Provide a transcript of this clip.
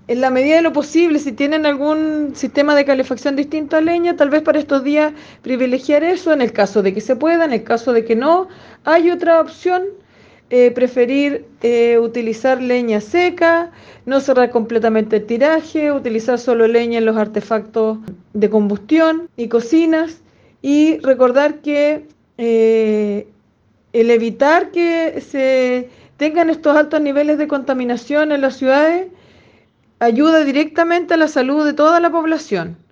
en la medida de lo posible, si tienen algún sistema de calefacción distinto a leña, tal vez para estos días privilegiar eso, en el caso de que se pueda, en el caso de que no, hay otra opción, preferir utilizar leña seca, no cerrar completamente el tiraje, utilizar solo leña en los artefactos de combustión y cocinas, y recordar que el evitar que se tengan estos altos niveles de contaminación en las ciudades ayuda directamente a la salud de toda la población.